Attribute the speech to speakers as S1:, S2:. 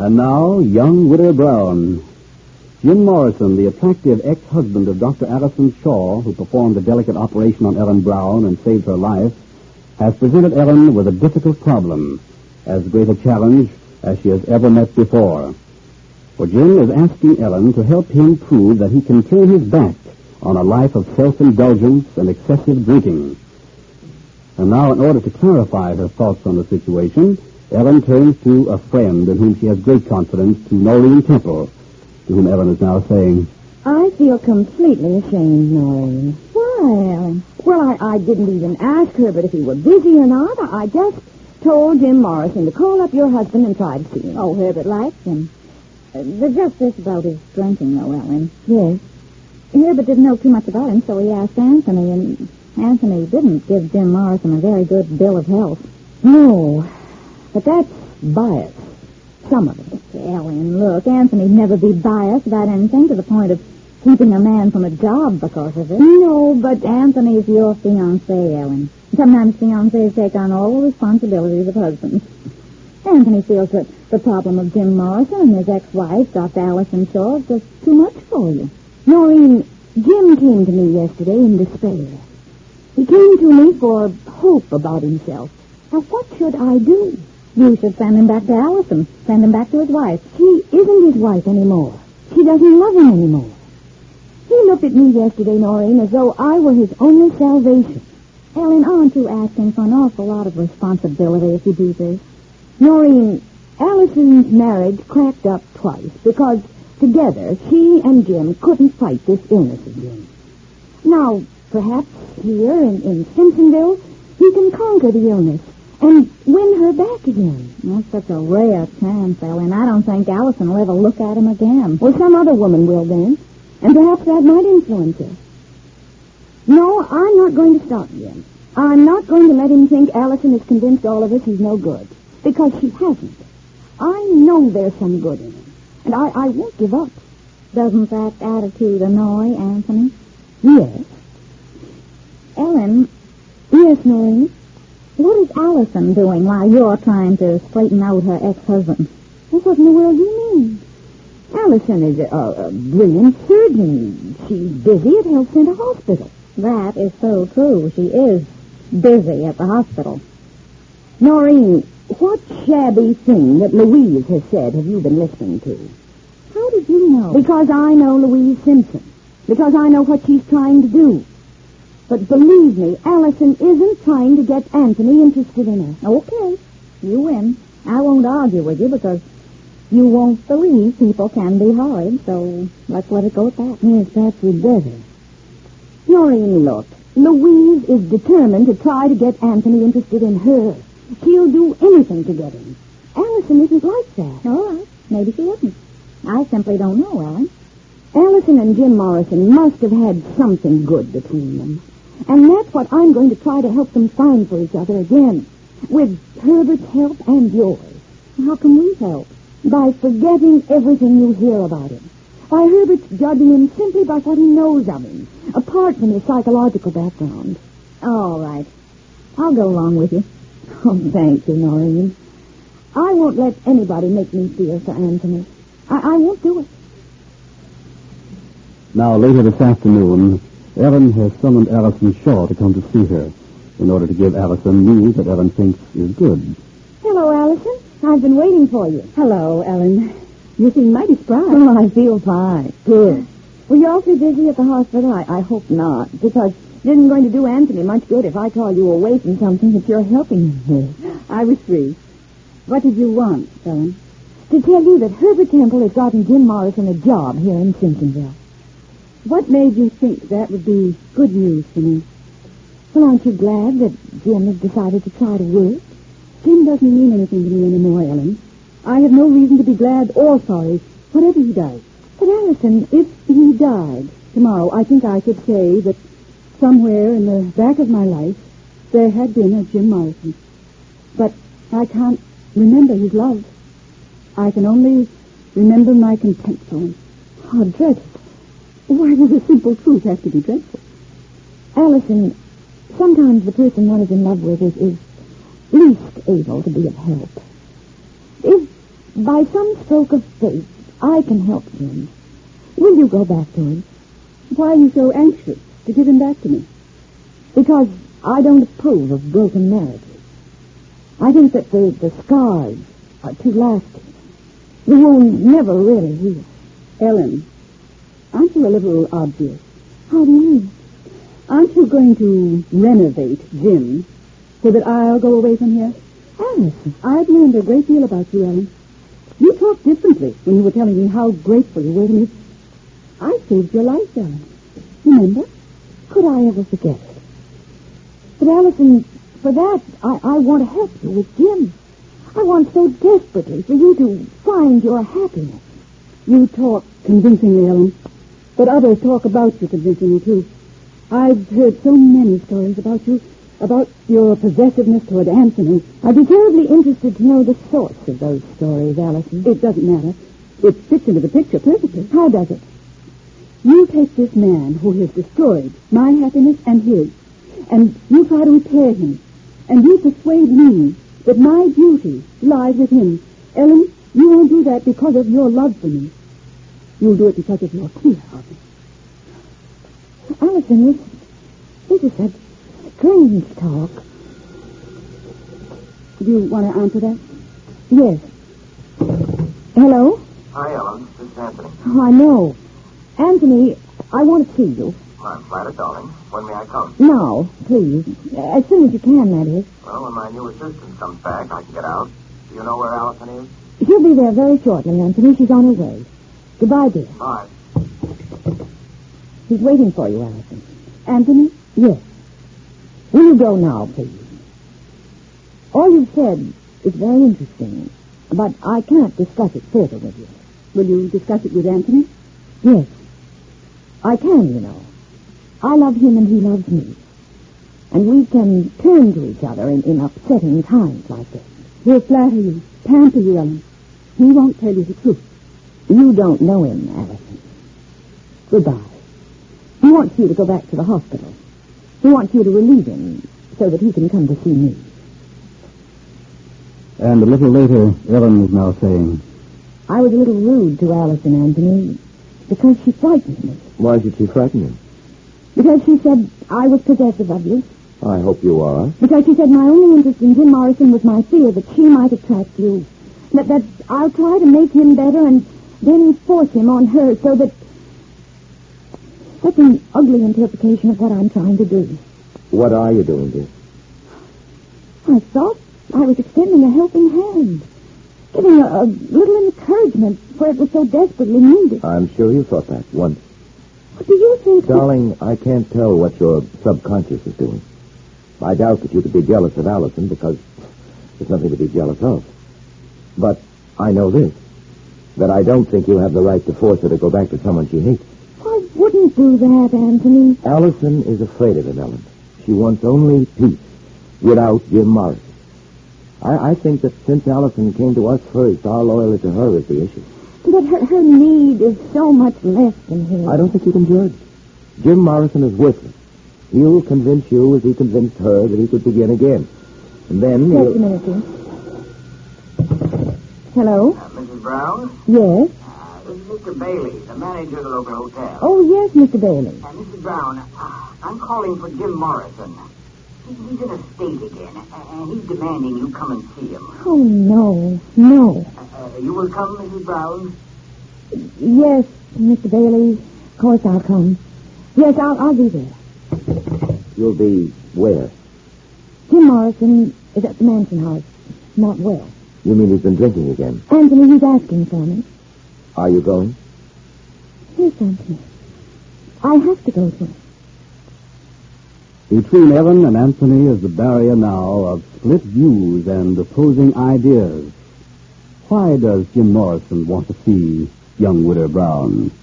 S1: And now, young Widow Brown. Jim Morrison, the attractive ex-husband of Dr. Allison Shaw, who performed the delicate operation on Ellen Brown and saved her life, has presented Ellen with a difficult problem, as great a challenge as she has ever met before. For Jim is asking Ellen to help him prove that he can turn his back on a life of self-indulgence and excessive drinking. And now, in order to clarify her thoughts on the situation, Ellen turns to a friend in whom she has great confidence, to Noreen Temple, to whom Ellen is now saying,
S2: I feel completely ashamed, Noreen. Why, Ellen? Well, I didn't even ask her, but if he were busy or not, I just told Jim Morrison to call up your husband and try to see him.
S3: Oh, Herbert likes him. There's just this about his drinking, though, Ellen.
S2: Yes.
S3: Herbert didn't know too much about him, so he asked Anthony, and Anthony didn't give Jim Morrison a very good bill of health.
S2: No, but that's bias. Some of it.
S3: Ellen, look, Anthony'd never be biased about anything to the point of keeping a man from a job because of it.
S2: No,
S3: But Anthony's your fiancé, Ellen. Sometimes fiancés take on all the responsibilities of husbands. Anthony feels that the problem of Jim Morrison and his ex-wife, Dr. Allison Shaw, is just too much for you.
S2: Noreen, Jim came to me yesterday in despair. He came to me for hope about himself. Now, what should I do?
S3: You should send him back to Allison. Send him back to his wife.
S2: She isn't his wife anymore. She doesn't love him anymore. He looked at me yesterday, Noreen, as though I were his only salvation.
S3: Ellen, aren't you asking for an awful lot of responsibility if you do this?
S2: Noreen, Allison's marriage cracked up twice because together she and Jim couldn't fight this illness again. Now, perhaps here in Simpsonville, he can conquer the illness and win her back again.
S3: That's such a rare chance, Ellen. I don't think Allison will ever look at him again.
S2: Well, some other woman will then, and perhaps that might influence her. No, I'm not going to stop Jim. I'm not going to let him think Allison has convinced all of us he's no good, because she hasn't. I know there's some good in him, and I won't give up.
S3: Doesn't that attitude annoy Anthony?
S2: Yes.
S3: Ellen,
S2: Yes, Noreen?
S3: what is Allison doing while you're trying to straighten out her ex-husband?
S2: Well, what in the world do you mean? Allison is a brilliant surgeon. She's busy at Health Center Hospital.
S3: That is so true. She is busy at the hospital.
S2: Noreen, what shabby thing that Louise has said have you been listening to?
S3: How did you know?
S2: Because I know Louise Simpson. Because I know what she's trying to do. But believe me, Allison isn't trying to get Anthony interested in her.
S3: Okay, you win. I won't argue with you because you won't believe people can be horrid, so let's let it go at that.
S2: Yes, perhaps we'd better. Noreen, look, Louise is determined to try to get Anthony interested in her. She'll do anything to get him. Allison isn't like that.
S3: All right, maybe she isn't. I simply don't know, Ellen.
S2: Allison and Jim Morrison must have had something good between them. And that's what I'm going to try to help them find for each other again. With Herbert's help and yours.
S3: How can we help?
S2: By forgetting everything you hear about him. By Herbert's judging him simply by what he knows of him, apart from his psychological background.
S3: All right. I'll go along with you.
S2: Oh, thank you, Noreen. I won't let anybody make me feel for Anthony. I won't do it.
S1: Now, later this afternoon, Ellen has summoned Allison Shaw to come to see her in order to give Allison news that Ellen thinks is good.
S2: Hello, Allison. I've been waiting for you.
S3: Hello, Ellen.
S2: You seem mighty surprised.
S3: Oh, I feel fine.
S2: Good. Were you awfully busy at the hospital? I hope not, because it isn't going to do Anthony much good if I call you away from something that you're helping him with.
S3: I was free. What did you want, Ellen?
S2: To tell you that Herbert Temple has gotten Jim Morrison a job here in Simpsonville.
S3: What made you think that would be good news for me?
S2: Well, aren't you glad that Jim has decided to try to work?
S3: Jim doesn't mean anything to me anymore, Ellen. I have no reason to be glad or sorry, whatever he does.
S2: But, Allison, if he died
S3: Tomorrow, I think I could say that somewhere in the back of my life, there had been a Jim Morrison. But I can't remember his love. I can only remember my contempt for him. How dreadful. Why does the simple truth have to be dreadful?
S2: Allison, sometimes the person one is in love with is least able to be of help. If by some stroke of fate, I can help Jim. Will you go back to him?
S3: Why are you so anxious to give him back to me?
S2: Because I don't approve of broken marriages. I think that the scars are too lasting. The wound never really heals.
S3: Ellen, aren't you a little obvious?
S2: How do you mean?
S3: Aren't you going to renovate Jim so that I'll go away from here?
S2: Allison.
S3: I've learned a great deal about you, Ellen. You talked differently when you were telling me how grateful you were to me. I saved your life, Ellen. Remember?
S2: Could I ever forget it? But, Allison, for that, I want to help you with Jim. I want so desperately for you to find your happiness.
S3: You talk convincingly, Ellen. But others talk about you convincingly, too. I've heard so many stories about you, about your possessiveness toward Anthony.
S2: I'd be terribly interested to know the source of those stories, Allison.
S3: It doesn't matter. It fits into the picture perfectly.
S2: How does it?
S3: You take this man who has destroyed my happiness and his, and you try to repair him, and you persuade me that my duty lies with him. Ellen, you won't do that because of your love for me. You'll do it because of your cruelty.
S2: Allison, this is such strange talk.
S3: Do you want to answer that?
S2: Yes. Hello?
S4: Hi, Ellen. This is Anthony.
S2: Oh, I know. Anthony, I want to see you.
S4: I'm flattered, darling. When may I come?
S2: Now, please. As soon as you can, that is.
S4: Well, when my new assistant comes back, I can get out. Do you know where Allison is?
S2: She'll be there very shortly, Anthony. She's on her way. Goodbye, dear.
S4: Bye.
S2: He's waiting for you, Allison.
S3: Anthony?
S2: Yes. Will you go now, please? All you've said is very interesting, but I can't discuss it further with you.
S3: Will you discuss it with Anthony?
S2: Yes. I can, you know. I love him and he loves me. And we can turn to each other in upsetting times like this.
S3: He'll flatter you, pamper you, Ellen. He won't tell you the truth.
S2: You don't know him, Allison. Goodbye. He wants you to go back to the hospital. He wants you to relieve him so that he can come to see me.
S1: And a little later, Ellen is now saying,
S2: I was a little rude to Allison, Anthony, because she frightened me.
S4: Why did she frighten you?
S2: Because she said I was possessive of you.
S4: I hope you are.
S2: Because she said my only interest in Jim Morrison was my fear that she might attract you. That I'll try to make him better and then force him on her so that... Such an ugly interpretation of what I'm trying to do.
S4: What are you doing, dear?
S2: I thought I was extending a helping hand. Giving a little encouragement where it was so desperately needed.
S4: I'm sure you thought that once.
S2: What do you think?
S4: Darling, I can't tell what your subconscious is doing. I doubt that you could be jealous of Allison because there's nothing to be jealous of. But I know this, that I don't think you have the right to force her to go back to someone she hates.
S2: I wouldn't do that, Anthony.
S4: Allison is afraid of him, Ellen. She wants only peace without Jim Morrison. I think that since Allison came to us first, our loyalty to her is the issue.
S2: But her need is so much less than his.
S4: I don't think you can judge. Jim Morrison is worthless. He'll convince you as he convinced her that he could begin again. And then
S2: Just a minute, dear. Hello?
S4: Mrs. Brown?
S2: Yes?
S4: This is Mr. Bailey, the manager of the local hotel.
S2: Oh, yes, Mr. Bailey.
S4: Mrs. Brown, I'm calling for Jim Morrison. He's in a state again, and he's demanding you come and see him.
S2: Oh, no. No.
S4: You will come, Mrs. Brown?
S2: Yes, Mr. Bailey. Of course I'll come. Yes, I'll be there.
S4: You'll be where?
S2: Jim Morrison is at the mansion house. Not well.
S4: You mean he's been drinking again?
S2: Anthony, he's asking for me.
S4: Are you going?
S2: Yes, Anthony. I have to go to him.
S1: Between Ellen and Anthony is the barrier now of split views and opposing ideas. Why does Jim Morrison want to see young Widow Brown?